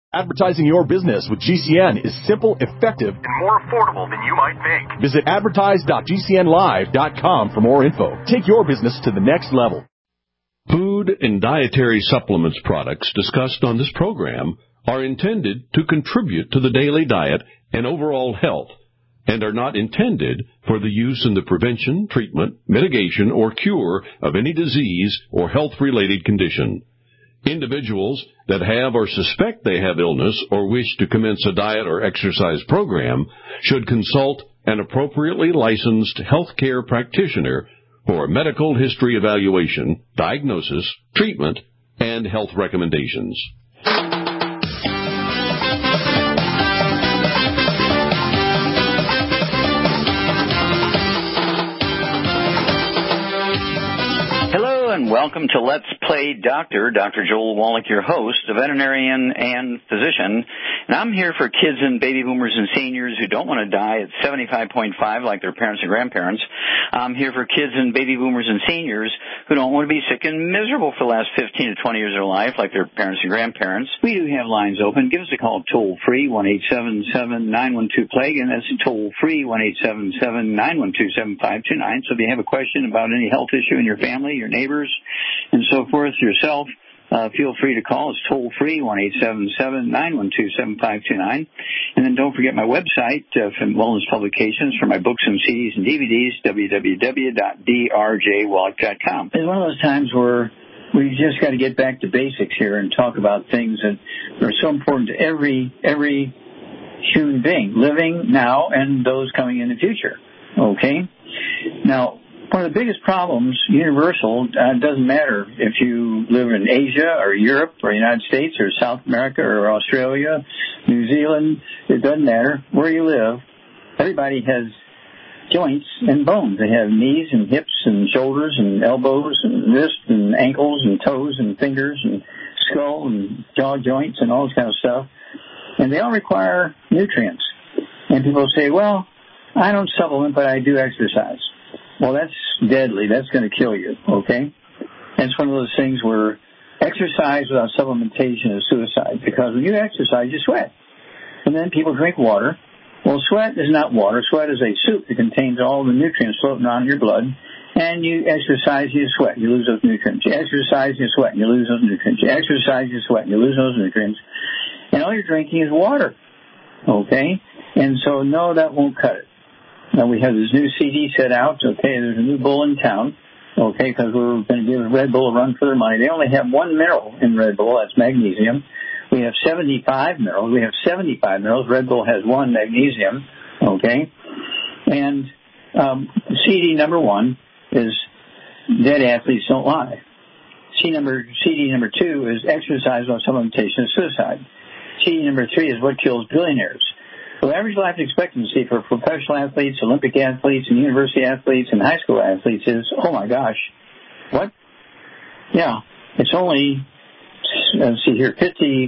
Advertising your business with GCN is simple, effective, and more affordable than you might think. Visit advertise.gcnlive.com for more info. Take your business to the next level. Food and dietary supplements products discussed on this program are intended to contribute to the daily diet and overall health and are not intended for the use in the prevention, treatment, mitigation, or cure of any disease or health-related condition. Individuals that have or suspect they have illness or wish to commence a diet or exercise program should consult an appropriately licensed healthcare practitioner for a medical history evaluation, diagnosis, treatment, and health recommendations. And welcome to Let's Play Doctor. Dr. Joel Wallach, your host, a veterinarian and physician. And I'm here for kids and baby boomers and seniors who don't want to die at 75.5 like their parents and grandparents. I'm here for kids and baby boomers and seniors who don't want to be sick and miserable for the last 15 to 20 years of their life like their parents and grandparents. We do have lines open. Give us a call toll-free, 1-877-912-PLAGUE, and that's toll-free, 1-877-912-7529. So if you have a question about any health issue in your family, your neighbors, and so forth, yourself, feel free to call. It's toll-free, 1-877-912-7529. And then don't forget my website from Wellness Publications for my books and CDs and DVDs, www.drjwallach.com. It's one of those times where we just got to get back to basics here and talk about things that are so important to every human being, living now and those coming in the future. Okay? Now, one of the biggest problems, universal, doesn't matter if you live in Asia or Europe or United States or South America or Australia, New Zealand, it doesn't matter where you live. Everybody has joints and bones. They have knees and hips and shoulders and elbows and wrists and ankles and toes and fingers and skull and jaw joints and all this kind of stuff. And they all require nutrients. And people say, well, I don't supplement, but I do exercise. Well, that's deadly. That's going to kill you, okay? And it's one of those things where exercise without supplementation is suicide, because when you exercise, you sweat. And then people drink water. Well, sweat is not water. Sweat is a soup that contains all the nutrients floating on in your blood. And you exercise, you sweat, you lose those nutrients. You exercise, you sweat, and you lose those nutrients. You exercise, you sweat, and you lose those nutrients. And all you're drinking is water, okay? And so, no, that won't cut it. Now, we have this new CD set out. Okay, there's a new bull in town. Okay, because we're going to give Red Bull a run for their money. They only have one mineral in Red Bull. That's magnesium. We have 75 minerals. Red Bull has one, magnesium. Okay, and CD number one is dead athletes don't lie. CD number two is exercise without supplementation is suicide. CD number three is what kills billionaires. The average life expectancy for professional athletes, Olympic athletes, and university athletes, and high school athletes is, oh my gosh, what? Yeah, it's only, let's see here,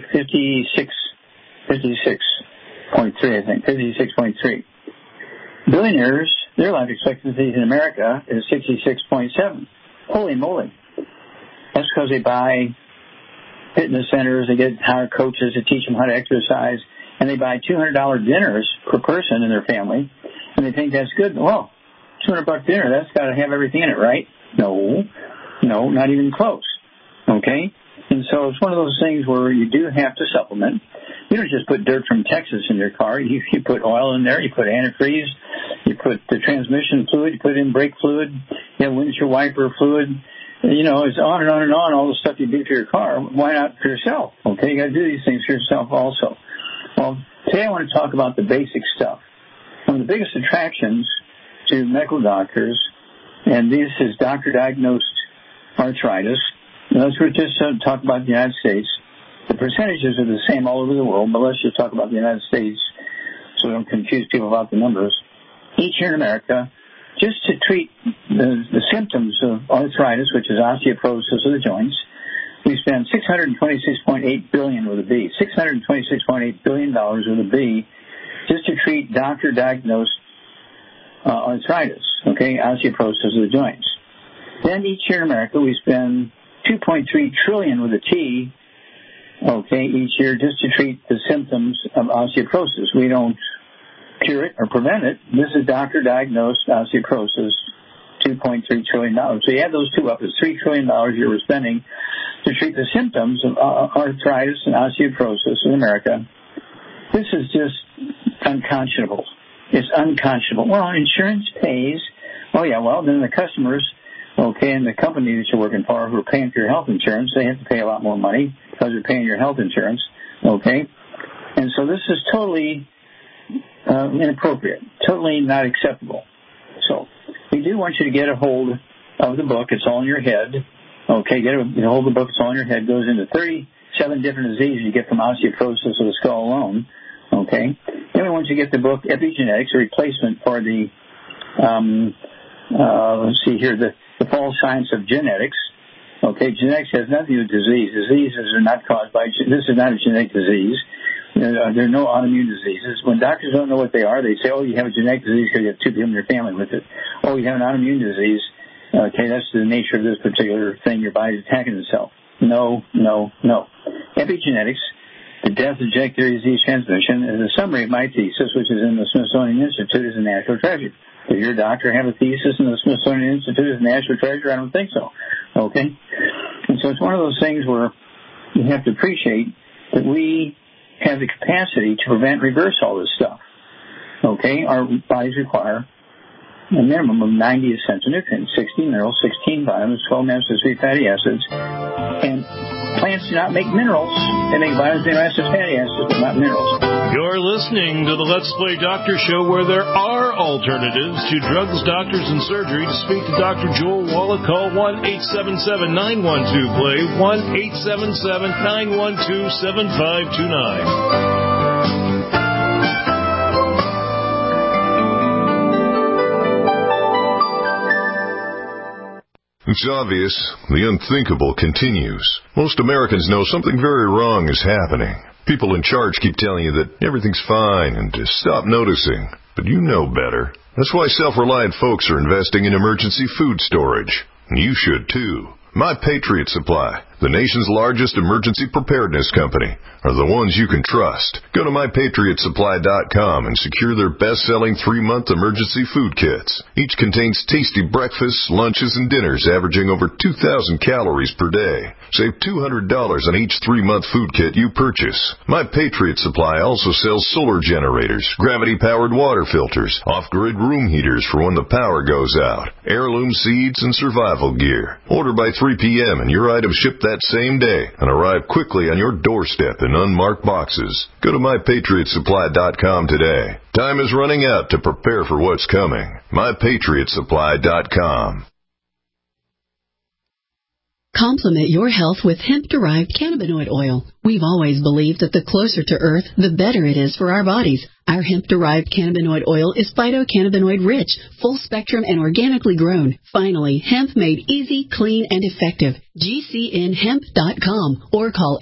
56.3, I think, 56.3. Billionaires, their life expectancy in America is 66.7. Holy moly. That's because they buy fitness centers, they get hire coaches to teach them how to exercise, and they buy $200 dinners per person in their family, and they think that's good. Well, $200 dinner, that's got to have everything in it, right? No, not even close. Okay? And so it's one of those things where you do have to supplement. You don't just put dirt from Texas in your car. You put oil in there, you put antifreeze, you put the transmission fluid, you put in brake fluid, you have windshield wiper fluid. You know, it's on and on and on, all the stuff you do for your car. Why not for yourself? Okay, you got to do these things for yourself also. Well, today I want to talk about the basic stuff. One of the biggest attractions to medical doctors, and this is doctor-diagnosed arthritis. Now, let's just talk about the United States. The percentages are the same all over the world, but let's just talk about the United States so we don't confuse people about the numbers. Each year in America, just to treat the symptoms of arthritis, which is osteoporosis of the joints, we spend $626.8 billion with a B, $626.8 billion with a B, just to treat doctor-diagnosed arthritis, okay, osteoporosis of the joints. Then each year in America we spend $2.3 trillion with a T okay, each year just to treat the symptoms of osteoporosis. We don't cure it or prevent it. This is doctor-diagnosed osteoporosis, $2.3 trillion. So you add those two up, it's $3 trillion we're spending to treat the symptoms of arthritis and osteoporosis in America. This is just unconscionable. It's unconscionable. Well, insurance pays. Oh, yeah, well, then the customers, okay, and the company that you're working for who are paying for your health insurance, they have to pay a lot more money because they're paying your health insurance, okay? And so this is totally inappropriate, totally not acceptable. So we do want you to get a hold of the book. It's all in your head, okay? Get a hold of the book. It's all in your head. It goes into 37 different diseases you get from osteoporosis of the skull alone, okay? Then we want you to get the book Epigenetics, a replacement for the let's see here, the false science of genetics. Okay, genetics has nothing to do with disease. Diseases are not caused by, this is not a genetic disease. There are no autoimmune diseases. When doctors don't know what they are, they say, oh, you have a genetic disease because you have 2 people in your family with it. Oh, you have an autoimmune disease. Okay, that's the nature of this particular thing. Your body's attacking itself. No. Epigenetics, the death of genetic disease transmission, is a summary of my thesis, which is in the Smithsonian Institute as a national treasure. Does your doctor have a thesis in the Smithsonian Institute as a national treasure? I don't think so. Okay? And so it's one of those things where you have to appreciate that we have the capacity to prevent and reverse all this stuff. Okay? Our bodies require a minimum of 90 essential nutrients, 16 minerals, 16 vitamins, 12 omega-3 fatty acids. And plants do not make minerals. They make vitamins, amino acids, fatty acids, but not minerals. You're listening to the Let's Play Doctor Show, where there are alternatives to drugs, doctors, and surgery. To speak to Dr. Joel Wallach, call 1-877-912-PLAY, 1-877-912-7529. It's obvious. The unthinkable continues. Most Americans know something very wrong is happening. People in charge keep telling you that everything's fine and to stop noticing. But you know better. That's why self-reliant folks are investing in emergency food storage. And you should too. My Patriot Supply, the nation's largest emergency preparedness company, are the ones you can trust. Go to MyPatriotSupply.com and secure their best-selling 3-month emergency food kits. Each contains tasty breakfasts, lunches, and dinners averaging over 2,000 calories per day. Save $200 on each 3-month food kit you purchase. My Patriot Supply also sells solar generators, gravity-powered water filters, off-grid room heaters for when the power goes out, heirloom seeds, and survival gear. Order by 3 p.m. and your items ship that same day and arrive quickly on your doorstep in unmarked boxes. Go to MyPatriotSupply.com today. Time is running out to prepare for what's coming. MyPatriotSupply.com. Complement your health with hemp-derived cannabinoid oil. We've always believed that the closer to Earth, the better it is for our bodies. Our hemp-derived cannabinoid oil is phytocannabinoid-rich, full-spectrum, and organically grown. Finally, hemp made easy, clean, and effective. GCNhemp.com or call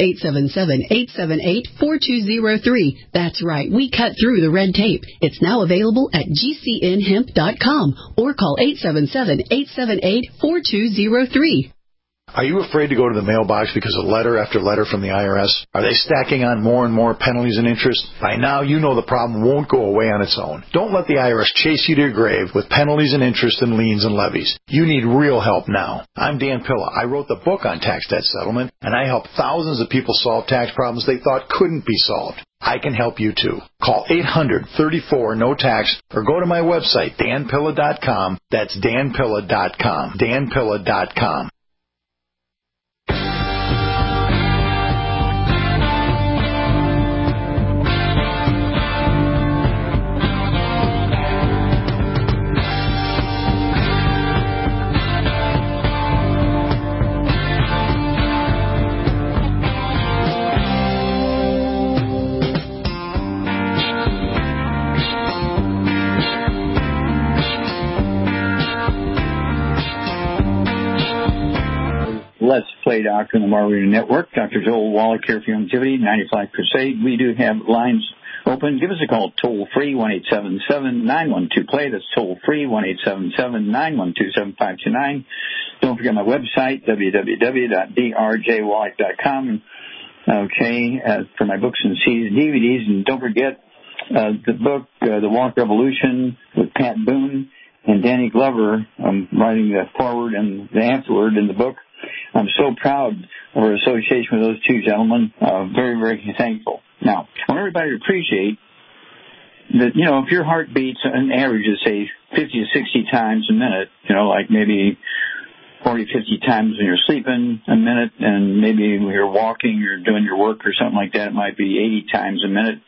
877-878-4203. That's right, we cut through the red tape. It's now available at GCNhemp.com or call 877-878-4203. Are you afraid to go to the mailbox because of letter after letter from the IRS? Are they stacking on more and more penalties and interest? By now, you know the problem won't go away on its own. Don't let the IRS chase you to your grave with penalties and interest and liens and levies. You need real help now. I'm Dan Pilla. I wrote the book on tax debt settlement, and I helped thousands of people solve tax problems they thought couldn't be solved. I can help you too. Call 800-34-NO-TAX or go to my website, danpilla.com. That's danpilla.com. danpilla.com. Let's Play Doctor on the Margarita Network. Dr. Joel Wallach here for Longevity, 95 Crusade. We do have lines open. Give us a call toll-free, 1-877-912-PLAY. That's toll-free, 1-877-912-7529. Don't forget my website, www.drjwallach.com. for my books and CDs and DVDs. And don't forget the book, The Wallach Revolution, with Pat Boone and Danny Glover. I'm writing the foreword and the afterword in the book. I'm so proud of our association with those two gentlemen. Very, very thankful. Now, I want everybody to appreciate that, if your heart beats an average of, say, 50 to 60 times a minute, like maybe 40, 50 times when you're sleeping a minute, and maybe when you're walking or doing your work or something like that, it might be 80 times a minute.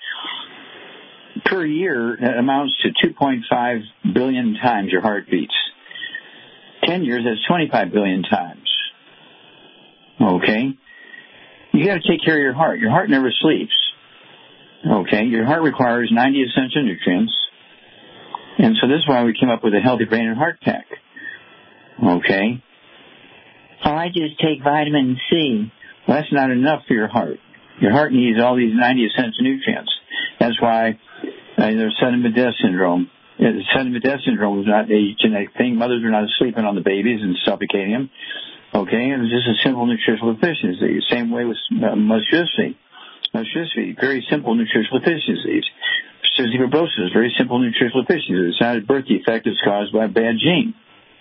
Per year, that amounts to 2.5 billion times your heart beats. 10 years, that's 25 billion times. Okay? You got to take care of your heart. Your heart never sleeps. Okay? Your heart requires 90 essential nutrients. And so this is why we came up with a Healthy Brain and Heart Pack. Okay? Oh, I just take vitamin C. Well, that's not enough for your heart. Your heart needs all these 90 essential nutrients. That's why there's sudden death syndrome. Sudden death syndrome is not a genetic thing. Mothers are not sleeping on the babies and suffocating them. Okay, and it's just a simple nutritional deficiency. Same way with musculosis. Musculosis, very simple nutritional deficiencies. Cystic fibrosis, very simple nutritional deficiencies. It's not a birth defect. It's caused by a bad gene.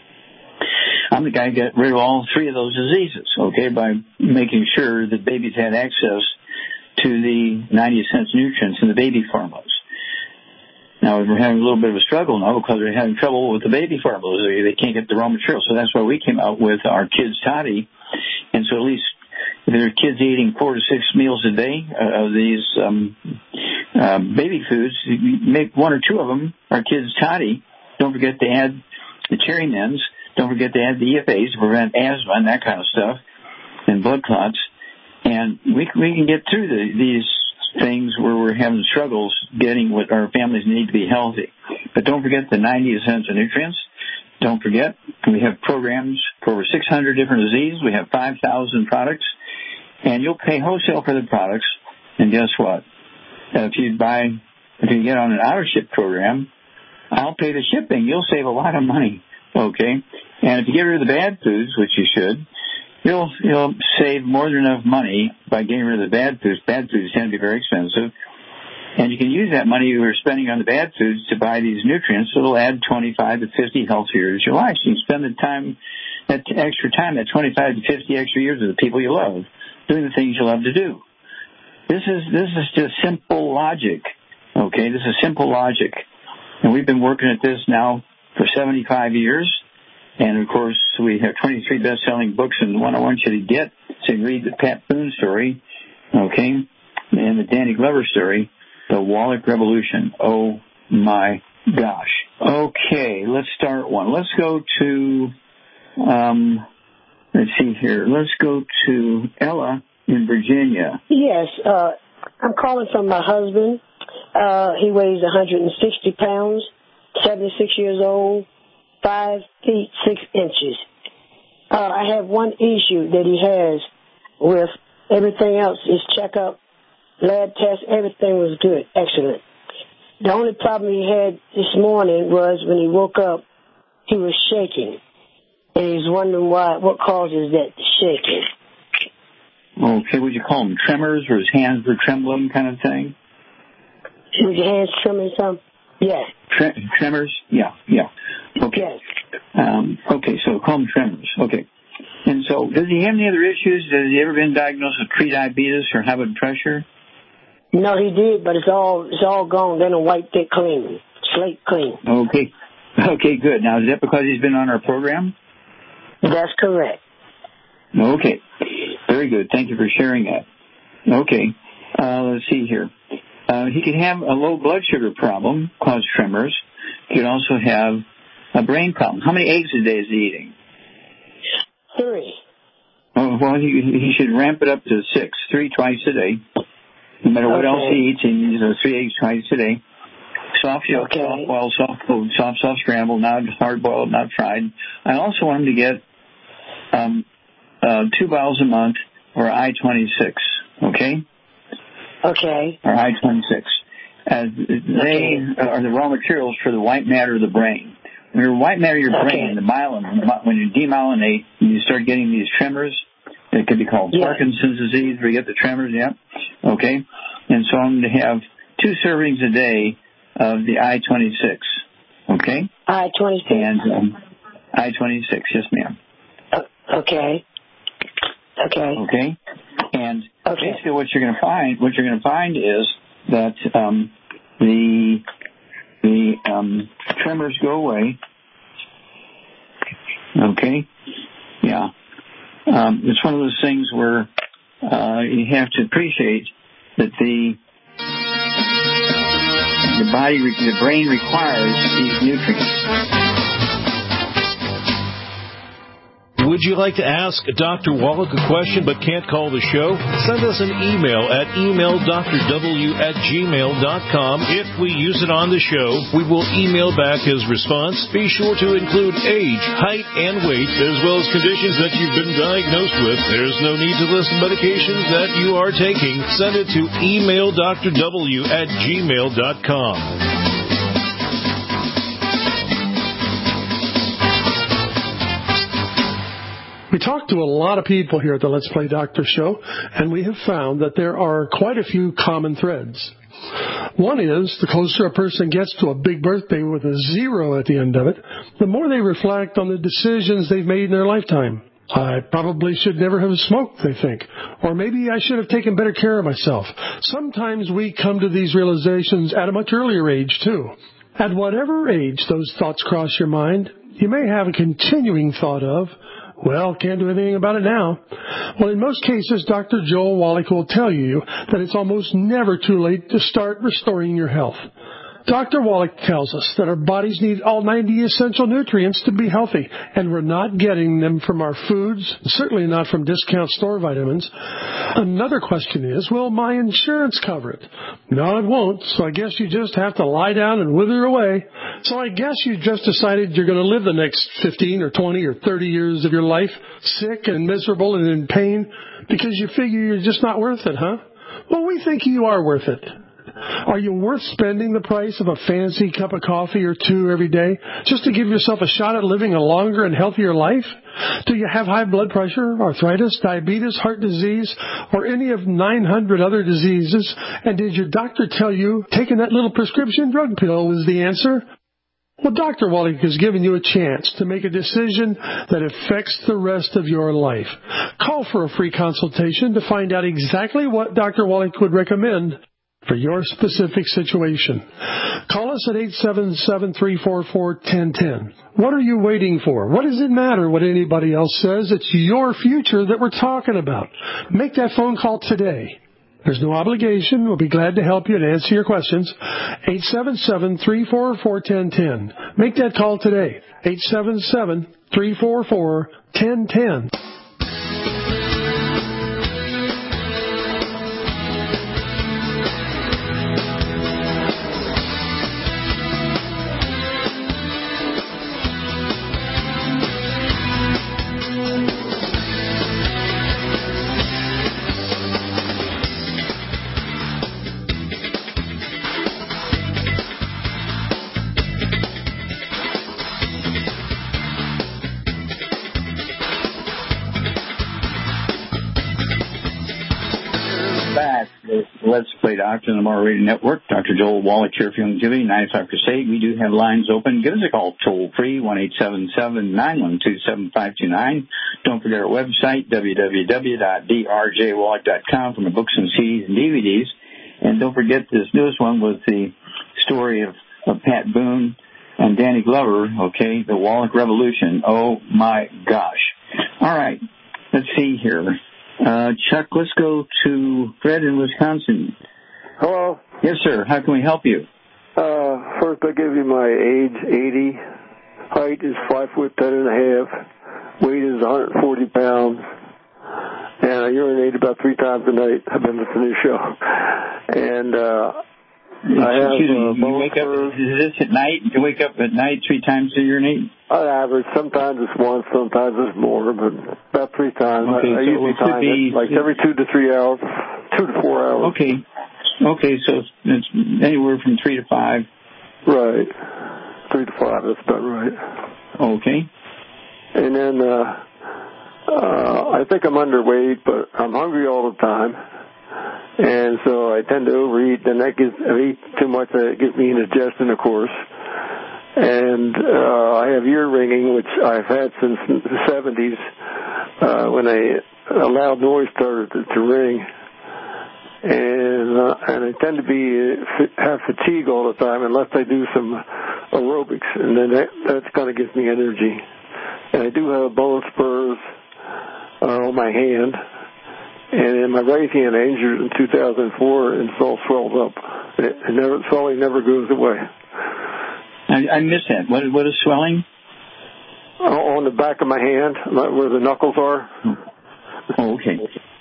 I'm the guy who got rid of all three of those diseases, okay, by making sure that babies had access to the 90 essential nutrients in the baby formulas. Now, we're having a little bit of a struggle now because we're having trouble with the baby formulas. They can't get the raw material. So that's why we came out with our Kids Toddy. And so at least if there are kids eating 4 to 6 meals a day of these baby foods, you make 1 or 2 of them are Kids Toddy. Don't forget to add the Cherry Mins. Don't forget to add the EFAs to prevent asthma and that kind of stuff and blood clots. And we can get through these things where we're having struggles getting what our families need to be healthy. But don't forget the 90 essential nutrients. Don't forget, we have programs for over 600 different diseases. We have 5,000 products. And you'll pay wholesale for the products. And guess what? If you get on an auto-ship program, I'll pay the shipping. You'll save a lot of money. Okay? And if you get rid of the bad foods, which you should, you'll save more than enough money by getting rid of the bad foods. Bad foods tend to be very expensive. And you can use that money you were spending on the bad foods to buy these nutrients. So it'll add 25 to 50 healthy years to your life. So you can spend that extra time, that 25 to 50 extra years with the people you love, doing the things you love to do. This is just simple logic. Okay? This is simple logic. And we've been working at this now for 75 years. And, of course, we have 23 best-selling books, and the one I want you to get, so you can read the Pat Boone story, okay, and the Danny Glover story, The Wallach Revolution. Oh, my gosh. Okay, let's start one. Let's go to, let's see here. Let's go to Ella in Virginia. Yes, I'm calling from my husband. He weighs 160 pounds, 76 years old. 5 feet 6 inches. I have one issue that he has with everything else. His checkup, lab test, everything was good, excellent. The only problem he had this morning was when he woke up, he was shaking. And he's wondering what causes that shaking. Okay, would you call them tremors, or his hands were trembling kind of thing? Was your hands trembling some? Yes. Tremors? Yeah. Okay. Yes. Okay, so call them tremors. Okay. And so, does he have any other issues? Has he ever been diagnosed with prediabetes or high blood pressure? No, he did, but it's all gone. Then a white thick clean, slate clean. Okay. Okay, good. Now, is that because he's been on our program? That's correct. Okay. Very good. Thank you for sharing that. Okay. Let's see here. He could have a low blood sugar problem, cause tremors. He could also have a brain problem. How many eggs a day is he eating? 3. Oh, well, he should ramp it up to 6, 3 twice a day. No matter what else he eats, he needs 3 eggs twice a day. Soft yolk, soft boiled, soft cooked, soft scrambled, not hard boiled, not fried. I also want him to get 2 bottles a month or I-26. Okay? Okay. Or I-26. They are the raw materials for the white matter of the brain. When your white matter of your brain, the myelin, when you demyelinate and you start getting these tremors, It could be called Parkinson's disease, where you get the tremors, okay? And so I'm going to have 2 servings a day of the I-26, okay? I-26? And I-26, yes, ma'am. Okay. Okay? And basically what you're going to find is that the tremors go away. Okay? Yeah. It's one of those things where you have to appreciate that the brain requires these nutrients. Would you like to ask Dr. Wallach a question but can't call the show? Send us an email at emaildrw@gmail.com. If we use it on the show, we will email back his response. Be sure to include age, height, and weight, as well as conditions that you've been diagnosed with. There's no need to list medications that you are taking. Send it to emaildrw@gmail.com. We talk to a lot of people here at the Let's Play Doctor show, and we have found that there are quite a few common threads. One is, the closer a person gets to a big birthday with a 0 at the end of it, the more they reflect on the decisions they've made in their lifetime. I probably should never have smoked, they think. Or maybe I should have taken better care of myself. Sometimes we come to these realizations at a much earlier age, too. At whatever age those thoughts cross your mind, you may have a continuing thought of, well, can't do anything about it now. Well, in most cases, Dr. Joel Wallach will tell you that it's almost never too late to start restoring your health. Dr. Wallach tells us that our bodies need all 90 essential nutrients to be healthy, and we're not getting them from our foods, certainly not from discount store vitamins. Another question is, will my insurance cover it? No, it won't, so I guess you just have to lie down and wither away. So I guess you just decided you're going to live the next 15 or 20 or 30 years of your life sick and miserable and in pain because you figure you're just not worth it, huh? Well, we think you are worth it. Are you worth spending the price of a fancy cup of coffee or 2 every day just to give yourself a shot at living a longer and healthier life? Do you have high blood pressure, arthritis, diabetes, heart disease, or any of 900 other diseases? And did your doctor tell you taking that little prescription drug pill was the answer? Well, Dr. Wallach has given you a chance to make a decision that affects the rest of your life. Call for a free consultation to find out exactly what Dr. Wallach would recommend for your specific situation. Call us at 877-344-1010. What are you waiting for? What does it matter what anybody else says? It's your future that we're talking about. Make that phone call today. There's no obligation. We'll be glad to help you and answer your questions. 877-344-1010. Make that call today. 877-344-1010. Let's Play Doctor on the More Radio Network. Dr. Joel Wallach here for Youngevity, 95 Crusade. We do have lines open. Give us a call toll-free, 1-877-912-7529. Don't forget our website, www.drjwallach.com, for my books and CDs and DVDs. And don't forget this newest one was the story of Pat Boone and Danny Glover, okay, the Wallach Revolution. Oh, my gosh. All right, let's see here. Chuck, let's go to Fred in Wisconsin. Hello? Yes, sir. How can we help you? First, I give you my age, 80. Height is 5'10.5". Weight is 140 pounds. And I urinate about 3 times a night. I've been listening to your show. And I have you wake up, is this at night? You wake up at night 3 times to urinate? On average. Sometimes it's once, sometimes it's more, but about 3 times. Okay, I usually time it like every 2 to 3 hours, 2 to 4 hours. Okay, so it's anywhere from 3 to 5. Right. 3 to 5, that's about right. Okay. And then I think I'm underweight, but I'm hungry all the time. And so I tend to overeat, and I eat too much, that gives me indigestion, of course. And I have ear ringing, which I've had since the 70s, when a loud noise started to ring. And I tend to have fatigue all the time unless I do some aerobics, and then that kind of gives me energy. And I do have bone spurs on my hand, and in my right hand I injured in 2004, and it's all swelled up. Swelling never goes away. I missed that. What is swelling? On the back of my hand, where the knuckles are. Oh, okay.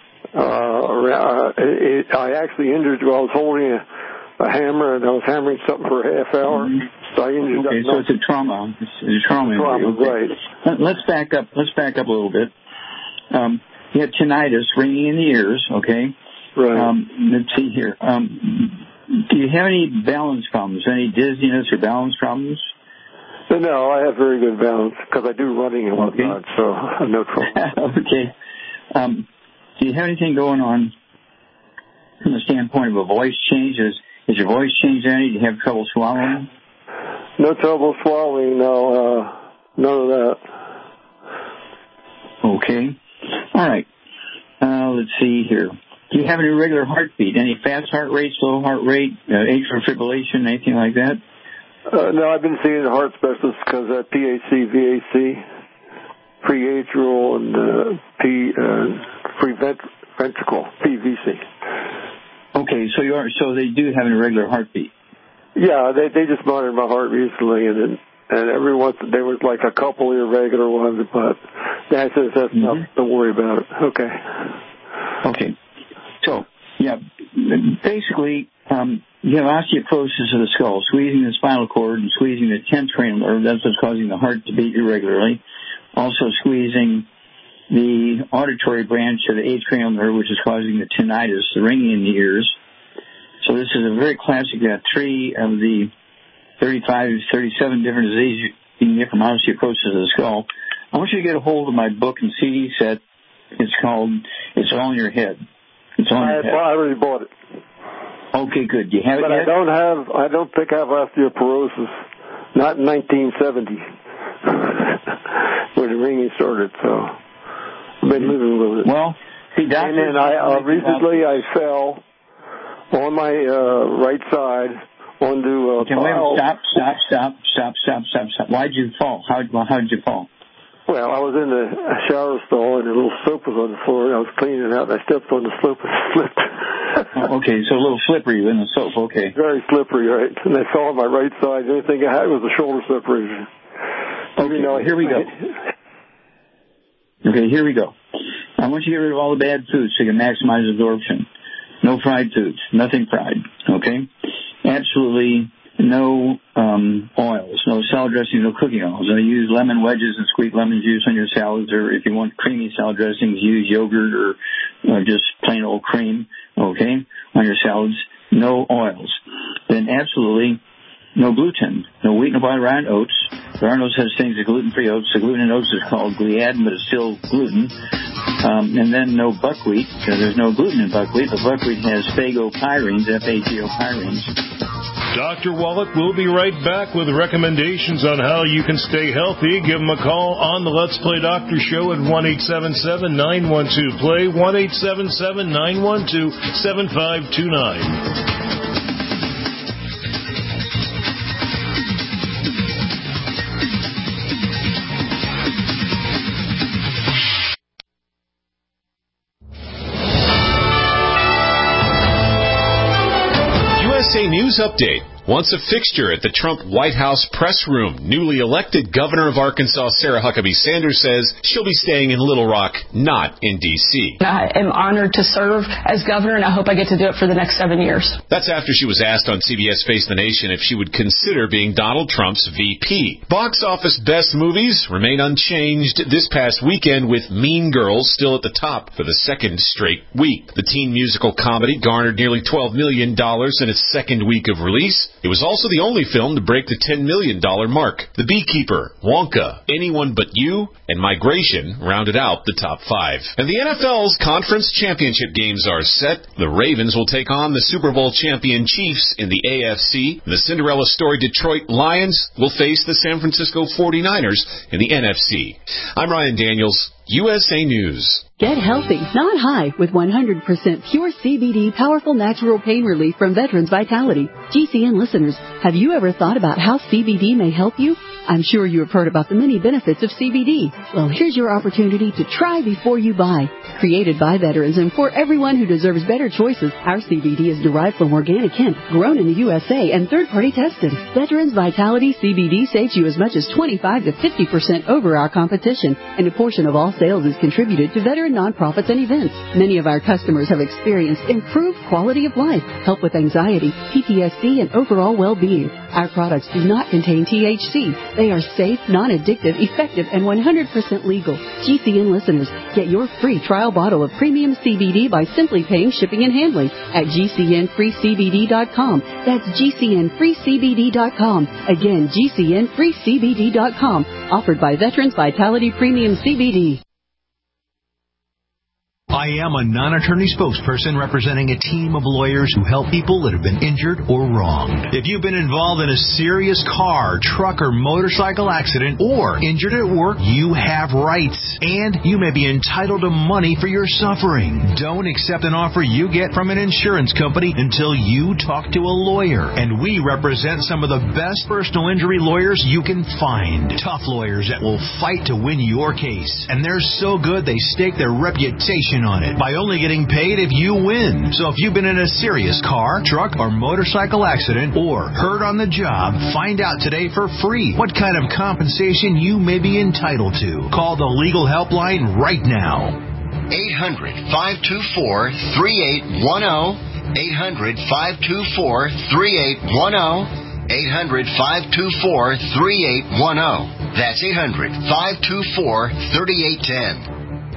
I actually injured while I was holding a hammer, and I was hammering something for a half hour. So I injured. Okay, so it's a trauma. It's a trauma injury. Okay. Right. Let's back up. Let's back up a little bit. You had tinnitus, ringing in the ears. Okay. Right. Let's see here. Do you have any balance problems? Any dizziness or balance problems? No, I have very good balance because I do running and whatnot, so I have no trouble. Okay. Do you have anything going on from the standpoint of a voice change? Has your voice changed any? Do you have trouble swallowing? No trouble swallowing, no. None of that. Okay. All right. Let's see here. Do you have an irregular heartbeat? Any fast heart rate, slow heart rate, atrial fibrillation, anything like that? No, I've been seeing a heart specialist because of PAC, VAC, preatrial, and preventricle, PVC. Okay, so they do have an irregular heartbeat. Yeah, they just monitored my heart recently, and every once there was like a couple irregular ones, but that's nothing. Don't worry about it. Okay. Okay. So, yeah, basically, you have osteoporosis of the skull, squeezing the spinal cord and squeezing the 10th cranial nerve. That's what's causing the heart to beat irregularly. Also squeezing the auditory branch of the 8th cranial nerve, which is causing the tinnitus, the ringing in the ears. So this is a very classic. You have 3 of the 37 different diseases you can get from osteoporosis of the skull. I want you to get a hold of my book and CD set. It's called It's All in Your Head. It's on your head. I already bought it. Okay, good. Do you have it yet? I don't think I have osteoporosis. Not in 1970 when the ringing started, so I've been living with it. Well, see, and then recently I fell on my right side onto a pile. Stop. Why'd you fall? How did you fall? Well, I was in the shower stall, and a little soap was on the floor, and I was cleaning it out, and I stepped on the soap and slipped. Okay, so a little slippery in the soap, okay. Very slippery, right. And I fell on my right side. The only thing I had was a shoulder separation. Okay, here we go. Okay, here we go. I want you to get rid of all the bad foods so you can maximize absorption. No fried foods, nothing fried, okay? Absolutely no oils, no salad dressing, no cooking oils. I use lemon wedges and squeeze lemon juice on your salads, or if you want creamy salad dressings, use yogurt or just plain old cream, okay, on your salads. No oils. Then absolutely no gluten, no wheat, no barley, rye, and oats. There are no such things as gluten-free oats. The gluten in oats is called gliadin, but it's still gluten. And then no buckwheat. There's no gluten in buckwheat, but buckwheat has phagopyrines, F-A-G-O-pyrines. Dr. Wallach will be right back with recommendations on how you can stay healthy. Give him a call on the Let's Play Doctor Show at 1-877-912-PLAY, 1-877-912-7529. USA News Update. Once a fixture at the Trump White House press room, newly elected governor of Arkansas, Sarah Huckabee Sanders, says she'll be staying in Little Rock, not in D.C. I am honored to serve as governor, and I hope I get to do it for the next 7 years. That's after she was asked on CBS Face the Nation if she would consider being Donald Trump's VP. Box office best movies remain unchanged this past weekend, with Mean Girls still at the top for the second straight week. The teen musical comedy garnered nearly $12 million in its second week of release. It was also the only film to break the $10 million mark. The Beekeeper, Wonka, Anyone But You, and Migration rounded out the top 5. And the NFL's conference championship games are set. The Ravens will take on the Super Bowl champion Chiefs in the AFC. The Cinderella story Detroit Lions will face the San Francisco 49ers in the NFC. I'm Ryan Daniels, USA News. Get healthy, not high, with 100% pure CBD powerful natural pain relief from Veterans Vitality. GCN listeners, have you ever thought about how CBD may help you? I'm sure you have heard about the many benefits of CBD. Well, here's your opportunity to try before you buy. Created by veterans and for everyone who deserves better choices, our CBD is derived from organic hemp, grown in the USA, and third-party tested. Veterans Vitality CBD saves you as much as 25 to 50% over our competition, and a portion of all sales is contributed to veteran nonprofits and events. Many of our customers have experienced improved quality of life, help with anxiety, PTSD, and overall well-being. Our products do not contain THC. They are safe, non-addictive, effective, and 100% legal. GCN listeners, get your free trial bottle of premium CBD by simply paying shipping and handling at GCNFreeCBD.com. That's GCNFreeCBD.com. Again, GCNFreeCBD.com. Offered by Veterans Vitality Premium CBD. I am a non-attorney spokesperson representing a team of lawyers who help people that have been injured or wronged. If you've been involved in a serious car, truck, or motorcycle accident or injured at work, you have rights, and you may be entitled to money for your suffering. Don't accept an offer you get from an insurance company until you talk to a lawyer, and we represent some of the best personal injury lawyers you can find. Tough lawyers that will fight to win your case, and they're so good they stake their reputation on it by only getting paid if you win. So if you've been in a serious car, truck, or motorcycle accident or hurt on the job, find out today for free what kind of compensation you may be entitled to. Call the legal helpline right now. 800-524-3810. 800-524-3810. 800-524-3810. That's 800-524-3810.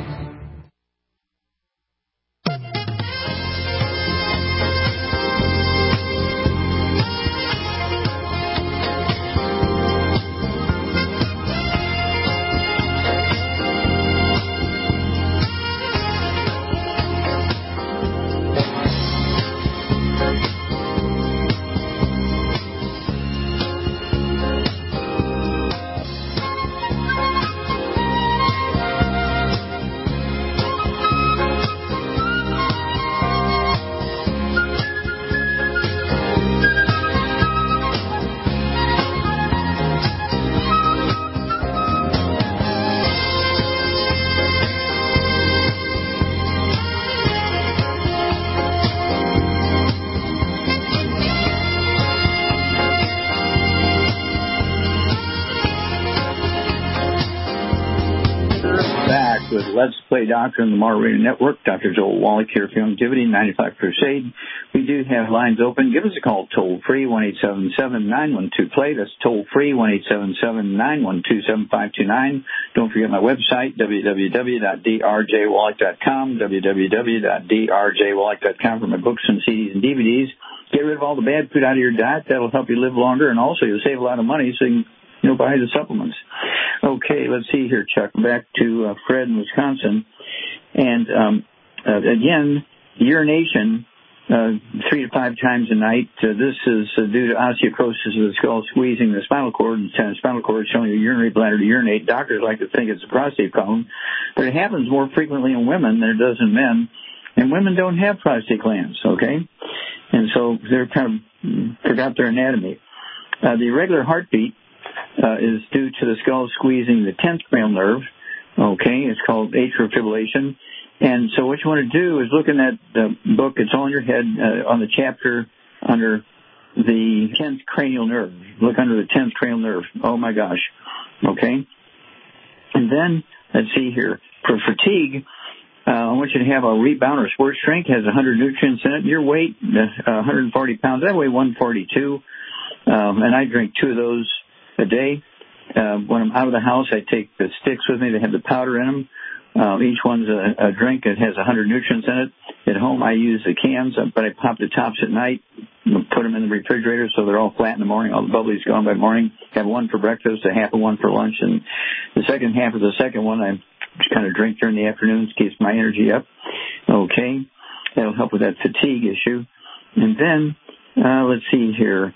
Let's Play Doctor on the Mar Radio Network. Dr. Joel Wallach here for Longevity 95 Crusade. We do have lines open. Give us a call toll-free, 1-877-912-PLAY. That's toll-free, 1-877-912-7529. Don't forget my website, www.drjwallach.com, www.drjwallach.com for my books and CDs and DVDs. Get rid of all the bad food out of your diet. That'll help you live longer, and also you'll save a lot of money so you can buy the supplements. Okay, let's see here, Chuck. Back to Fred in Wisconsin. And again, urination 3 to 5 times a night. This is due to osteoporosis of the skull squeezing the spinal cord, and spinal cord showing your urinary bladder to urinate. Doctors like to think it's a prostate problem, but it happens more frequently in women than it does in men. And women don't have prostate glands, okay? And so they're kind of forgot their anatomy. The irregular heartbeat is due to the skull squeezing the 10th cranial nerve. Okay, it's called atrial fibrillation. And so what you want to do is look in that book. It's all in your head on the chapter under the 10th cranial nerve. Look under the 10th cranial nerve. Oh, my gosh. Okay. And then, let's see here. For fatigue, I want you to have a rebound or sports drink. It has 100 nutrients in it. Your weight, 140 pounds. I weigh 142. And I drink 2 of those a day. When I'm out of the house, I take the sticks with me. They have the powder in them. Each one's a drink. It has 100 nutrients in it. At home, I use the cans, but I pop the tops at night, put them in the refrigerator so they're all flat in the morning. All the bubbly's gone by morning. Have one for breakfast, a half of one for lunch, and the second half of the second one I just kind of drink during the afternoons, keeps my energy up. Okay, that'll help with that fatigue issue. And then, let's see here.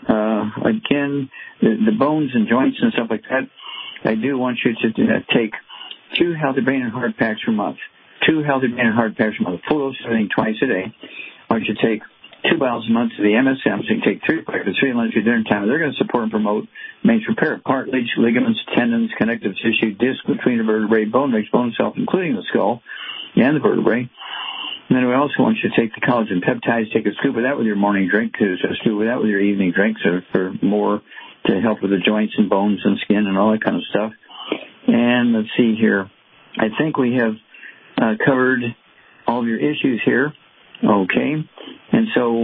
Again, the bones and joints and stuff like that, I do want you to take 2 Healthy Brain and Heart Packs per month. 2 Healthy Brain and Heart Packs per month. Full dose of everything twice a day. I want you to take 2 bottles a month of the MSM, so you can take 3 breakfast, 3 lunch at dinner time. They're going to support and promote maintenance repair of cartilage, ligaments, tendons, connective tissue, disc between the vertebrae, bone mix, bone itself, including the skull and the vertebrae. And then we also want you to take the collagen peptides, take a scoop of that with your morning drink, a scoop of that with your evening drink, so for more to help with the joints and bones and skin and all that kind of stuff. And let's see here. I think we have covered all of your issues here. Okay. And so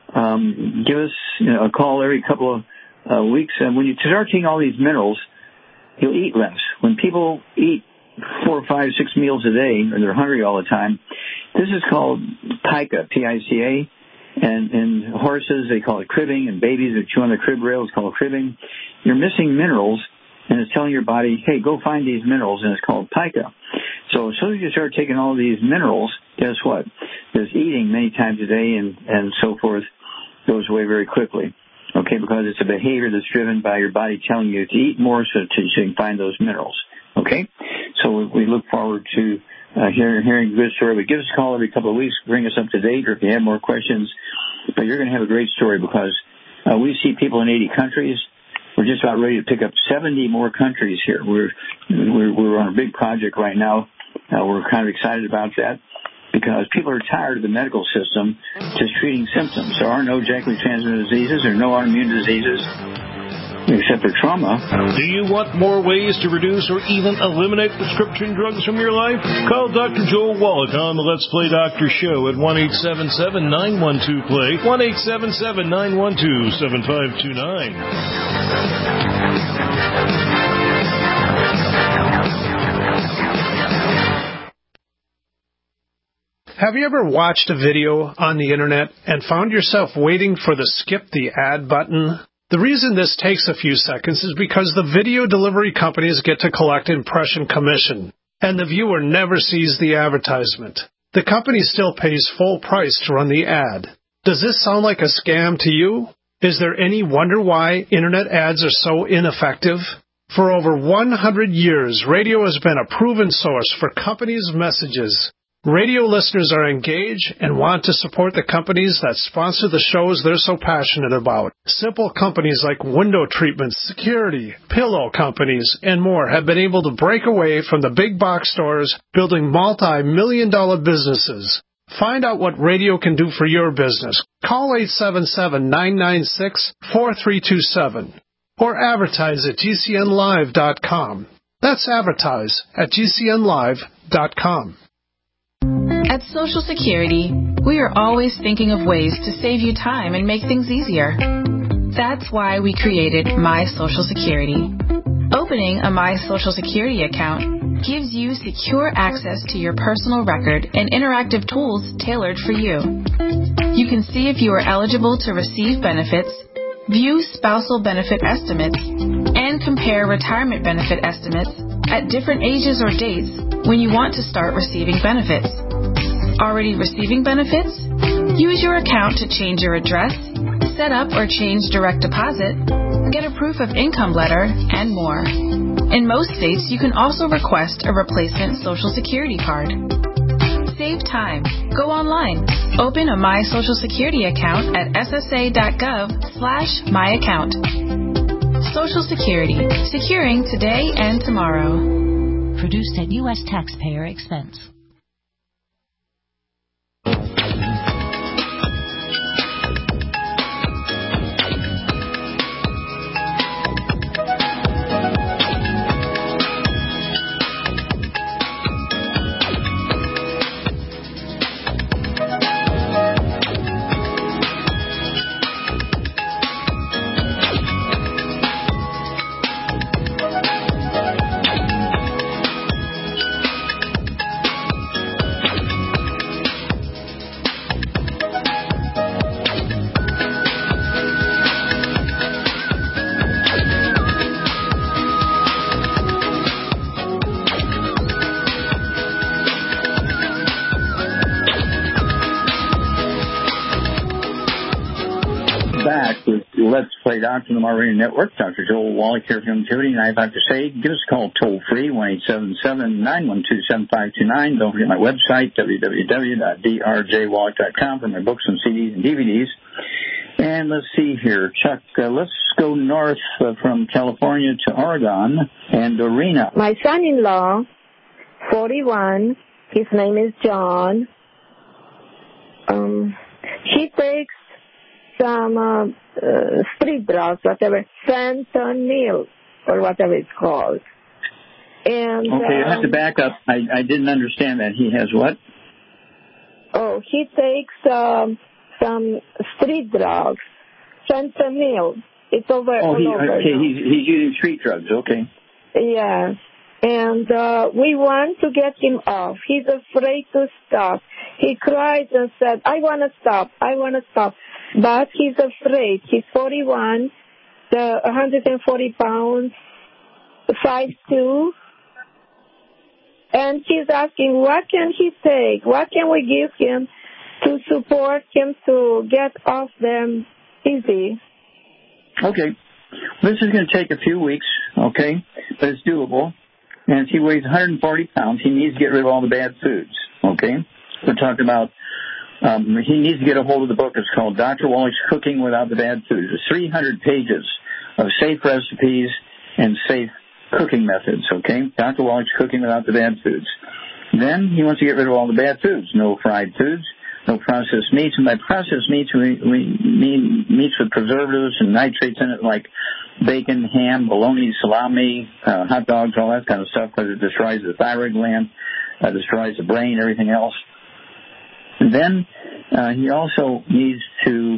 give us a call every couple of weeks. And when you start taking all these minerals, you'll eat less. When people eat 4, 5, 6 meals a day, or they're hungry all the time, this is called pica, P-I-C-A. And in horses, they call it cribbing, and babies that chew on the crib rail is called cribbing. You're missing minerals, and it's telling your body, hey, go find these minerals, and it's called pica. So as soon as you start taking all these minerals, guess what? This eating many times a day and so forth goes away very quickly, okay, because it's a behavior that's driven by your body telling you to eat more so you can find those minerals, okay? So we look forward to hearing a good story. But give us a call every couple of weeks, bring us up to date, or if you have more questions. But you're going to have a great story because we see people in 80 countries. We're just about ready to pick up 70 more countries here. We're on a big project right now. We're kind of excited about that because people are tired of the medical system just treating symptoms. There are no genetically transmitted diseases. There are no autoimmune diseases except for trauma. Do you want more ways to reduce or even eliminate prescription drugs from your life? Call Dr. Joel Wallach on the Let's Play Doctor Show at 1-877-912-PLAY, 1-877-912-7529. Have you ever watched a video on the internet and found yourself waiting for the skip the ad button? The reason this takes a few seconds is because the video delivery companies get to collect impression commission, and the viewer never sees the advertisement. The company still pays full price to run the ad. Does this sound like a scam to you? Is there any wonder why internet ads are so ineffective? For over 100 years, radio has been a proven source for companies' messages. Radio listeners are engaged and want to support the companies that sponsor the shows they're so passionate about. Simple companies like window treatments, security, pillow companies, and more have been able to break away from the big box stores, building multi-million-dollar businesses. Find out what radio can do for your business. Call 877-996-4327 or advertise at GCNlive.com. That's advertise at GCNlive.com. At Social Security, we are always thinking of ways to save you time and make things easier. That's why we created My Social Security. Opening a My Social Security account gives you secure access to your personal record and interactive tools tailored for you. You can see if you are eligible to receive benefits, view spousal benefit estimates, and compare retirement benefit estimates at different ages or dates when you want to start receiving benefits. Already receiving benefits? Use your account to change your address, set up or change direct deposit, get a proof of income letter, and more. In most states, you can also request a replacement Social Security card. Save time. Go online. Open a My Social Security account at ssa.gov/myaccount. Social Security. Securing today and tomorrow. Produced at U.S. taxpayer expense. with Let's Play Doctor on the Mar Radio Network. Dr. Joel Wallach here from Activity, and I'd like to say, give us a call toll-free, 1-877-912-7529. Don't forget my website, www.drjwallach.com, for my books and CDs and DVDs. And let's see here, Chuck, let's go north from California to Oregon and Dorina. My son-in-law, 41, his name is John. He takes some street drugs, whatever, fentanyl, or whatever it's called. And okay, you have to back up. I didn't understand that. He has what? Oh, he takes some street drugs, fentanyl. It's over. Okay, he's using street drugs. Okay. Yeah. And we want to get him off. He's afraid to stop. He cried and said, I want to stop. But he's afraid. He's 41, 140 pounds, 5'2". And he's asking, what can he take? What can we give him to support him to get off them easy? Okay. This is going to take a few weeks, okay? But it's doable. And he weighs 140 pounds. He needs to get rid of all the bad foods, okay? We're talking about he needs to get a hold of the book. It's called Dr. Wallach's Cooking Without the Bad Foods. It's 300 pages of safe recipes and safe cooking methods, okay? Dr. Wallach's Cooking Without the Bad Foods. Then he wants to get rid of all the bad foods. No fried foods, no processed meats. And by processed meats, we mean meats with preservatives and nitrates in it, like bacon, ham, bologna, salami, hot dogs, all that kind of stuff, because it destroys the thyroid gland, destroys the brain, everything else. And then he also needs to,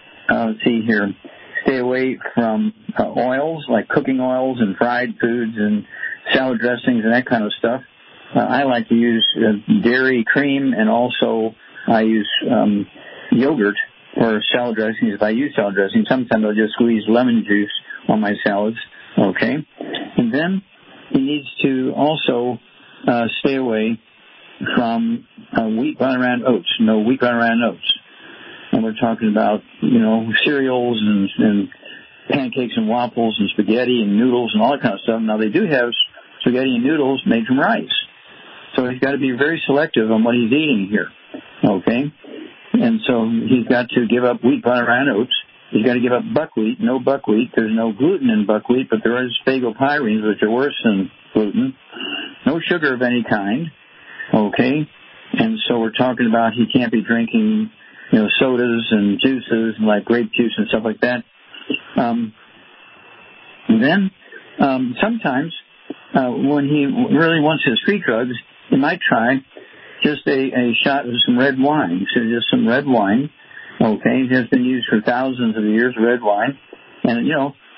stay away from oils, like cooking oils and fried foods and salad dressings and that kind of stuff. I like to use dairy cream, and also I use yogurt for salad dressings. If I use salad dressing, sometimes I'll just squeeze lemon juice on my salads, okay? And then he needs to also stay away from wheat, butter, and oats. No wheat, butter, and oats. And we're talking about, cereals and pancakes and waffles and spaghetti and noodles and all that kind of stuff. Now, they do have spaghetti and noodles made from rice. So he's got to be very selective on what he's eating here, okay? And so he's got to give up wheat, butter, and oats. He's got to give up buckwheat. No buckwheat. There's no gluten in buckwheat, but there is phagopyrines, which are worse than gluten. No sugar of any kind, okay? And so we're talking about he can't be drinking, sodas and juices, like grape juice and stuff like that. And then sometimes when he really wants his street drugs, he might try just a shot of some red wine. So just some red wine, okay? It has been used for thousands of years, red wine. And,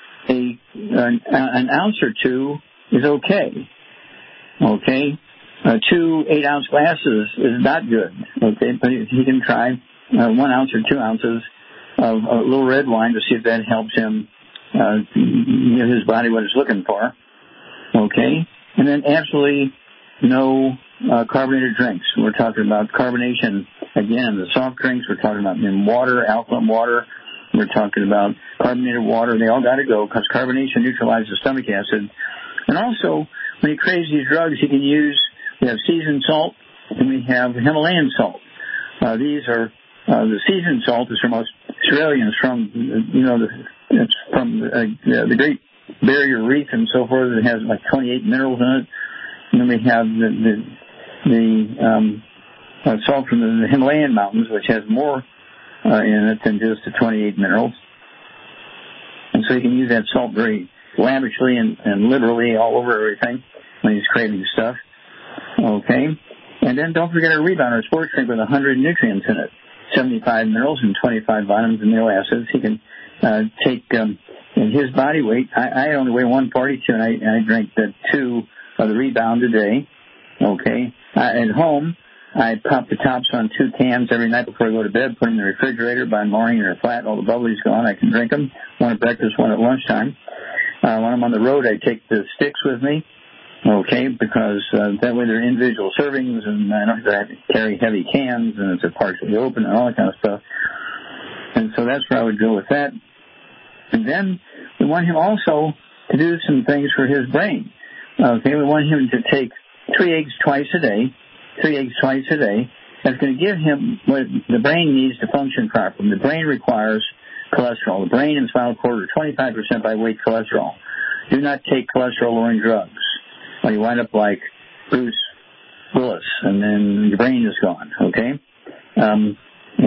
an ounce or two is okay, okay? 2 8-ounce glasses is not good, okay? But he can try 1 ounce or 2 ounces of a little red wine to see if that helps him give his body what it's looking for, okay? And then absolutely no carbonated drinks. We're talking about carbonation, again, the soft drinks. We're talking about water, alkaline water. We're talking about carbonated water. They all got to go because carbonation neutralizes stomach acid. And also, when he craves these drugs, he can use, we have seasoned salt and we have Himalayan salt. These are, the seasoned salt is from Australians, from, it's from the Great Barrier Reef and so forth. It has like 28 minerals in it. And then we have the salt from the Himalayan mountains, which has more in it than just the 28 minerals. And so you can use that salt very lavishly and liberally all over everything when he's craving stuff. Okay? And then don't forget a rebounder sports drink with 100 nutrients in it, 75 minerals and 25 vitamins and amino acids. He can take in his body weight. I only weigh 142, and I drink 2 of the Rebound a day. Okay? At home, I pop the tops on 2 cans every night before I go to bed, put them in the refrigerator. By morning, they're flat, all the bubbly's gone. I can drink them. One at breakfast, one at lunchtime. When I'm on the road, I take the sticks with me, okay, because that way they're individual servings, and I don't have to carry heavy cans, and it's partially open and all that kind of stuff. And so that's where I would go with that. And then we want him also to do some things for his brain. Okay, we want him to take 3 eggs twice a day. That's going to give him what the brain needs to function properly. The brain requires cholesterol. The brain and spinal cord are 25% by weight cholesterol. Do not take cholesterol-lowering drugs, or you wind up like Bruce Willis, and then your brain is gone, okay? And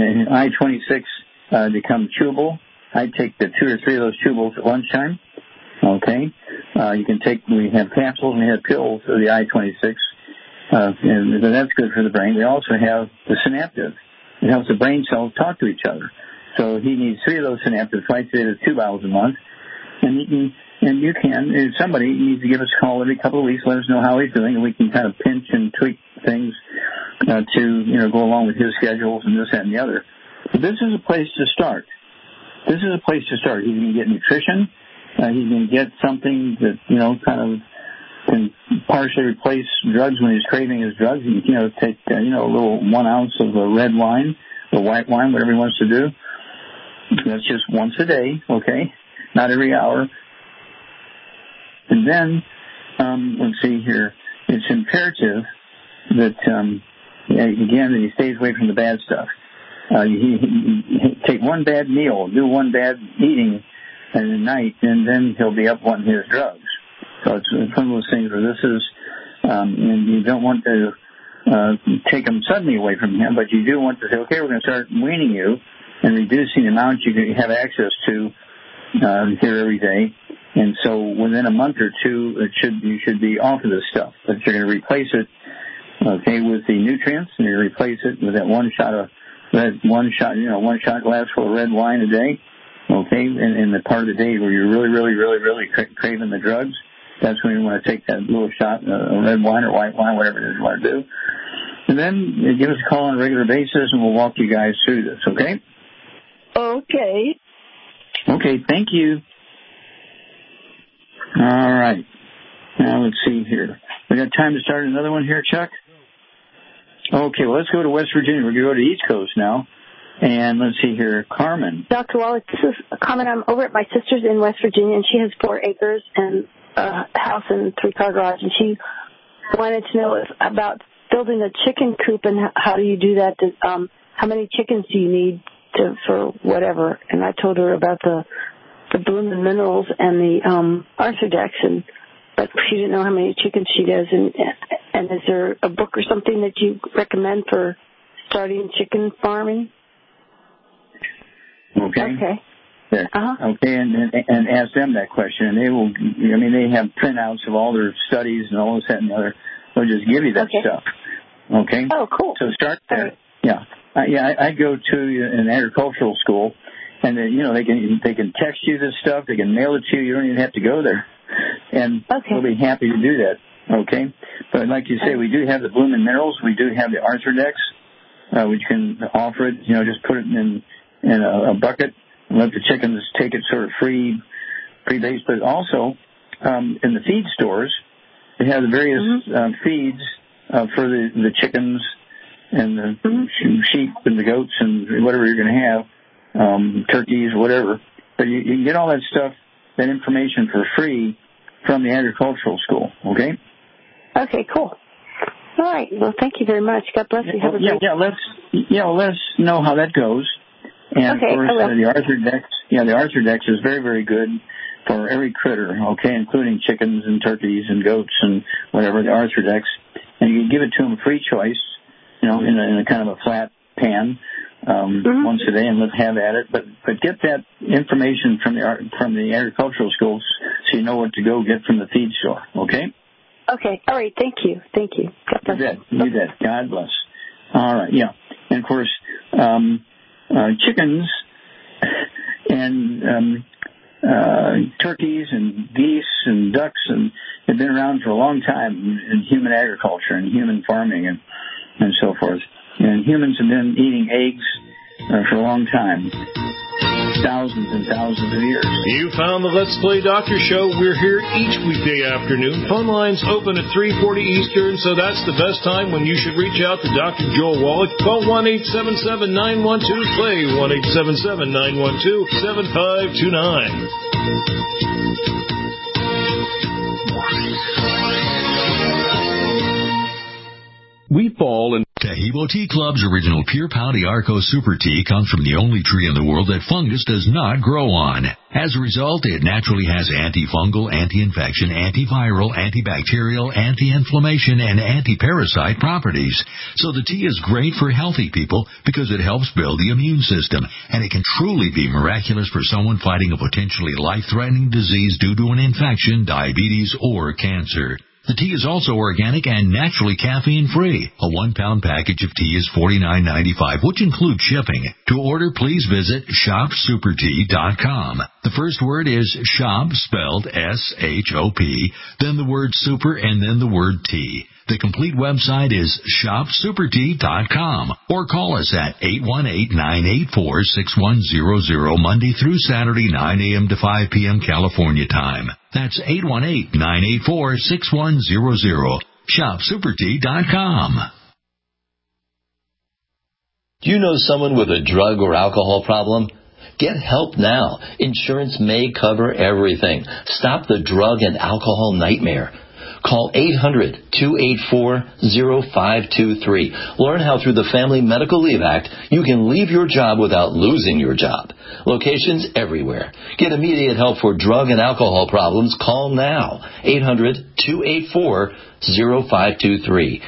I-26 become chewable. I take the 2 or 3 of those chewables at lunchtime, okay? You can take, we have capsules and we have pills of the I-26, and that's good for the brain. We also have the synaptive. It helps the brain cells talk to each other. So he needs 3 of those synaptives twice a day. That's 2 bottles a month. And you can, if somebody needs to give us a call every couple of weeks, let us know how he's doing, and we can kind of pinch and tweak things to, go along with his schedules and this, that, and the other. But this is a place to start. He's going to get nutrition. He's going to get something that, kind of can partially replace drugs when he's craving his drugs. He can, take, a little 1 ounce of red wine or white wine, whatever he wants to do. That's just once a day, okay? Not every hour. And then, let's see here, it's imperative that, again, that he stays away from the bad stuff. He take one bad meal, do one bad eating at night, and then he'll be up wanting his drugs. So it's one of those things where this is, and you don't want to take them suddenly away from him, but you do want to say, okay, we're going to start weaning you and reducing the amount you have access to here every day. And so within a month or two, you should be off of this stuff. But you're going to replace it, okay, with the nutrients, and you replace it with that one shot glass full of red wine a day, okay, and the part of the day where you're really craving the drugs, that's when you want to take that little shot of red wine or white wine, whatever it is you want to do. And then give us a call on a regular basis, and we'll walk you guys through this, okay? Okay. Okay, thank you. All right. Now, let's see here. We got time to start another one here, Chuck? Okay, well, let's go to West Virginia. We're going to go to East Coast now. And let's see here, Carmen. Dr. Wallach, this is Carmen. I'm over at my sister's in West Virginia, and she has 4 acres and a house and 3-car garage. And she wanted to know about building a chicken coop and how do you do that? How many chickens do you need for whatever? And I told her about the Bloom and Minerals and the Arthrodex, but she didn't know how many chickens she does. And is there a book or something that you recommend for starting chicken farming? Okay. Yeah. Okay, and ask them that question, and they will. They have printouts of all their studies and all this, that, and the other. They'll just give you that stuff. Okay. Oh, cool. So start there. Right. Yeah. I go to an agricultural school, and they can text you this stuff. They can mail it to you. You don't even have to go there, and they'll be happy to do that. Okay. But like you say, we do have the Bloom and Minerals. We do have the Arthrodex, which can offer it. Just put it in a bucket and let the chickens take it sort of free-based. But also in the feed stores, they have the various feeds for the chickens and the sheep and the goats and whatever you're going to have, turkeys, whatever. But you can get all that stuff, that information for free from the agricultural school, okay? Okay, cool. All right. Well, thank you very much. God bless you. Have a great day. Let us know how that goes. And okay, of course, the Arthrodex is very, very good for every critter, okay, including chickens and turkeys and goats and whatever, the Arthrodex. And you can give it to them free choice, in a kind of a flat pan once a day, and let's have at it. But get that information from the agricultural schools so you know what to go get from the feed store, okay? Okay. All right. Thank you. God bless you. You bet. God bless. All right. Yeah. And of course, chickens and turkeys and geese and ducks have been around for a long time in human agriculture and human farming and so forth. And humans have been eating eggs for a long time. thousands and thousands of years. You found the Let's Play Doctor Show. We're here each weekday afternoon. Phone lines open at 3:40 Eastern, so that's the best time when you should reach out to Dr. Joel Wallach. Call 1-877-912-PLAY, 1-877-912-7529. We fall in. Taheebo Tea Club's original Pure Pouty Arco Super Tea comes from the only tree in the world that fungus does not grow on. As a result, it naturally has antifungal, anti-infection, antiviral, antibacterial, anti-inflammation, and anti-parasite properties. So the tea is great for healthy people because it helps build the immune system, and it can truly be miraculous for someone fighting a potentially life-threatening disease due to an infection, diabetes, or cancer. The tea is also organic and naturally caffeine-free. A 1-pound package of tea is $49.95, which includes shipping. To order, please visit shopsupertea.com. The first word is shop, spelled S-H-O-P, then the word super, and then the word tea. The complete website is shopsupertea.com, or call us at 818-984-6100 Monday through Saturday, 9 a.m. to 5 p.m. California time. That's 818-984-6100. shopsupertea.com. Do you know someone with a drug or alcohol problem? Get help now. Insurance may cover everything. Stop the drug and alcohol nightmare. Call 800-284-0523. Learn how through the Family Medical Leave Act you can leave your job without losing your job. Locations everywhere. Get immediate help for drug and alcohol problems. Call now. 800-284-0523.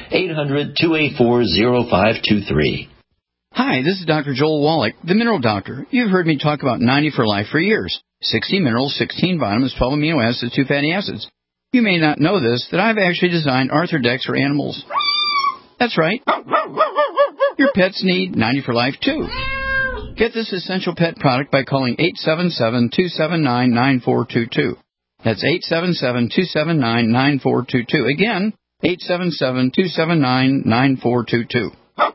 800-284-0523. Hi, this is Dr. Joel Wallach, the Mineral Doctor. You've heard me talk about 90 for Life for years. 60 minerals, 16 vitamins, 12 amino acids, 2 fatty acids. You may not know this, that I've actually designed Arthrodex for animals. That's right. Your pets need 90 for Life, too. Get this essential pet product by calling 877-279-9422. That's 877-279-9422. Again, 877-279-9422.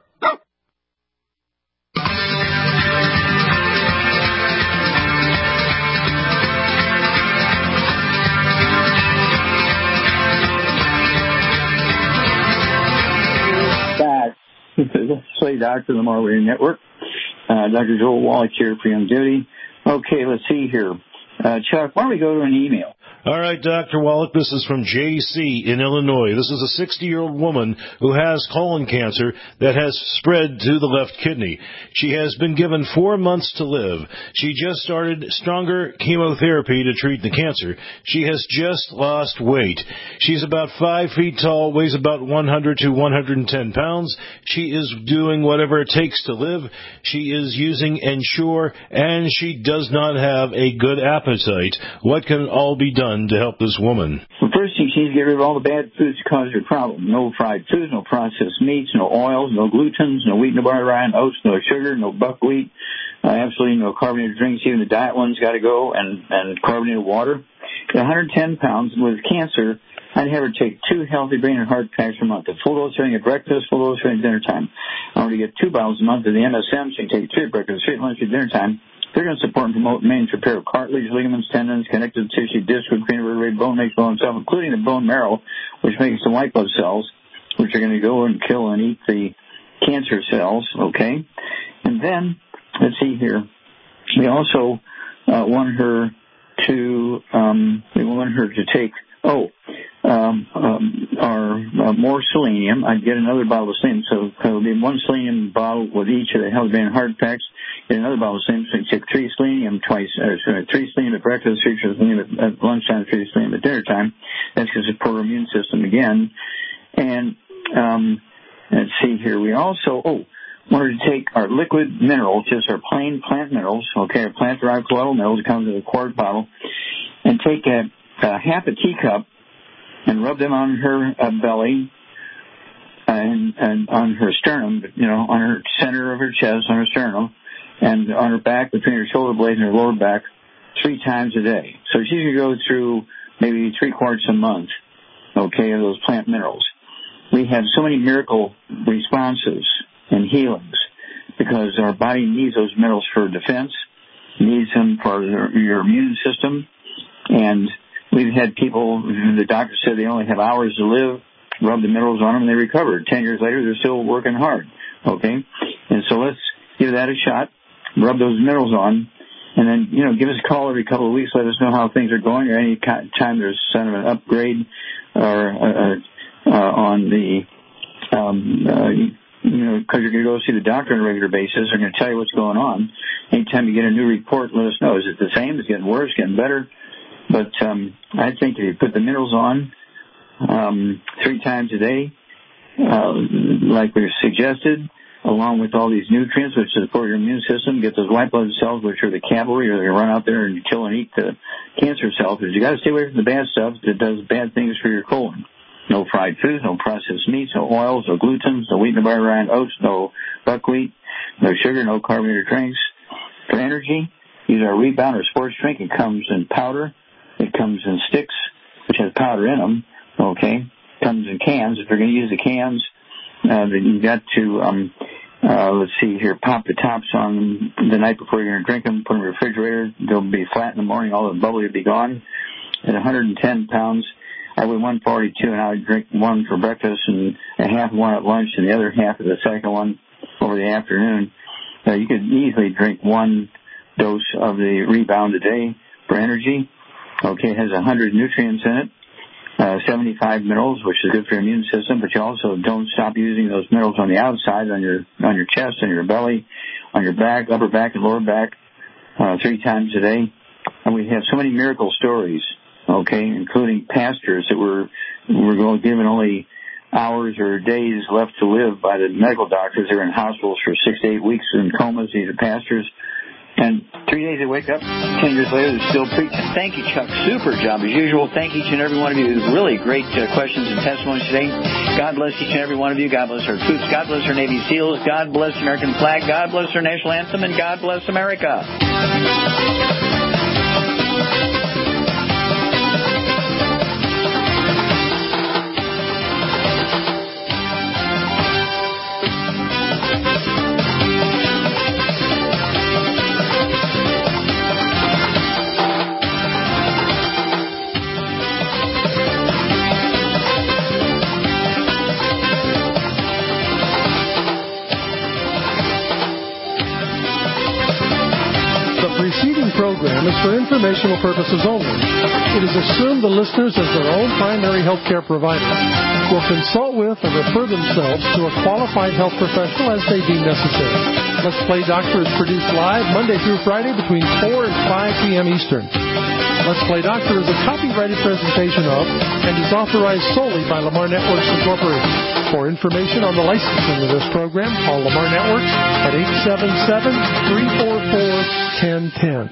Let's Play Doctor, the Marley Network. Dr. Joel Wallach here for Young Duty. Okay, let's see here. Chuck, why don't we go to an email? All right, Dr. Wallach, this is from J.C. in Illinois. This is a 60-year-old woman who has colon cancer that has spread to the left kidney. She has been given 4 months to live. She just started stronger chemotherapy to treat the cancer. She has just lost weight. She's about 5 feet tall, weighs about 100 to 110 pounds. She is doing whatever it takes to live. She is using Ensure, and she does not have a good appetite. What can all be done to help this woman? The first thing, she needs to get rid of all the bad foods that cause her problem. No fried foods, no processed meats, no oils, no glutens, no wheat, no barley, rye, no oats, no sugar, no buckwheat, absolutely no carbonated drinks. Even the diet ones got to go, and carbonated water. At 110 pounds with cancer, I'd have her take 2 healthy brain and heart packs a month. A full dose during at breakfast, full dose during dinner time. I want to get 2 bottles a month of the MSM, so you can take 3 at breakfast, 3 at lunch, at dinner time. They're going to support and promote maintenance repair of cartilage, ligaments, tendons, connective tissue, disc, cranial vertebrae, bone makes bone itself, including the bone marrow, which makes the white blood cells, which are going to go and kill and eat the cancer cells, okay? And then, let's see here, we also want her to take more selenium. I'd get another bottle of selenium, so there'll be 1 selenium bottle with each of the healthy brain and heart packs. Get another bottle of selenium, so you take 3 selenium 3 selenium at breakfast, 3 selenium at lunchtime, 3 selenium at dinner time. That's going to support our immune system again. And let's see here, we also wanted to take our liquid minerals, just our plain plant minerals, okay, our plant-derived colloidal minerals. It comes in a quart bottle, and take half a teacup and rub them on her belly and on her sternum, on her center of her chest, on her sternum, and on her back between her shoulder blades and her lower back 3 times a day. So she's going to go through maybe 3 quarts a month, okay, of those plant minerals. We have so many miracle responses and healings because our body needs those minerals for defense, needs them for your immune system. And we've had people, the doctor said they only have hours to live, rub the minerals on them, and they recovered. 10 years later, they're still working hard, okay? And so let's give that a shot, rub those minerals on, and then, give us a call every couple of weeks. Let us know how things are going, or any time there's kind of an upgrade or on the, because you're going to go see the doctor on a regular basis. They're going to tell you what's going on. Anytime you get a new report, let us know. Is it the same? Is it getting worse? Getting better? But I think if you put the minerals on 3 times a day, like we suggested, along with all these nutrients which support your immune system, get those white blood cells, which are the cavalry, or they run out there and kill and eat the cancer cells. Because you got to stay away from the bad stuff that does bad things for your colon. No fried foods, no processed meats, no oils, no glutens, no wheat, no barley, rye, oats, no buckwheat, no sugar, no carbonated drinks. For energy, use our Rebound or sports drink. It comes in powder. It comes in sticks, which has powder in them. Okay, comes in cans. If you're going to use the cans, then you've got to let's see here, pop the tops on the night before you're going to drink them. Put them in the refrigerator. They'll be flat in the morning. All the bubbly will be gone. At 110 pounds, I weigh 142, and I would drink one for breakfast and a half one at lunch, and the other half of the second one over the afternoon. You could easily drink 1 dose of the Rebound a day for energy. Okay, it has 100 nutrients in it, 75 minerals, which is good for your immune system. But you also don't stop using those minerals on the outside, on your chest, on your belly, on your back, upper back, and lower back, 3 times a day. And we have so many miracle stories. Okay, including pastors that were given only hours or days left to live by the medical doctors. They were in hospitals for 6 to 8 weeks in comas. These are pastors. And 3 days they wake up, 10 years later they're still preaching. Thank you, Chuck. Super job as usual. Thank each and every one of you. Really great questions and testimonies today. God bless each and every one of you. God bless our troops. God bless our Navy SEALs. God bless the American flag. God bless our national anthem. And God bless America. Program is for informational purposes only. It is assumed the listeners, as their own primary health care provider, will consult with or refer themselves to a qualified health professional as they deem necessary. Let's Play Doctor is produced live Monday through Friday between 4 and 5 p.m. Eastern. Let's Play Doctor is a copyrighted presentation of and is authorized solely by Lamar Networks Incorporated. For information on the licensing of this program, call Lamar Networks at 877-344-1010.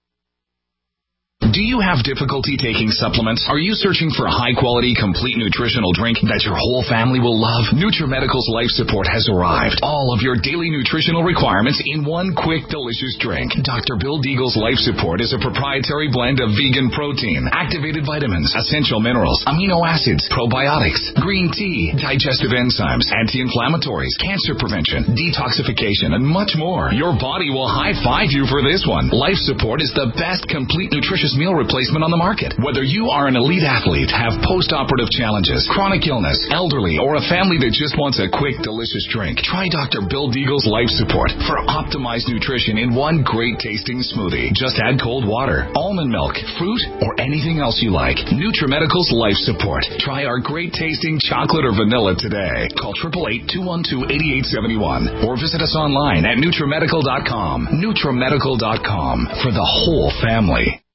Do you have difficulty taking supplements? Are you searching for a high-quality, complete nutritional drink that your whole family will love? NutriMedical's Life Support has arrived. All of your daily nutritional requirements in one quick, delicious drink. Dr. Bill Deagle's Life Support is a proprietary blend of vegan protein, activated vitamins, essential minerals, amino acids, probiotics, green tea, digestive enzymes, anti-inflammatories, cancer prevention, detoxification, and much more. Your body will high-five you for this one. Life Support is the best complete nutritious meal replacement on the market. Whether you are an elite athlete, have post-operative challenges, chronic illness, elderly, or a family that just wants a quick, delicious drink, try Dr. Bill Deagle's Life Support for optimized nutrition in one great-tasting smoothie. Just add cold water, almond milk, fruit, or anything else you like. NutriMedical's Life Support. Try our great-tasting chocolate or vanilla today. Call 888-212-8871 or visit us online at NutriMedical.com. NutriMedical.com for the whole family.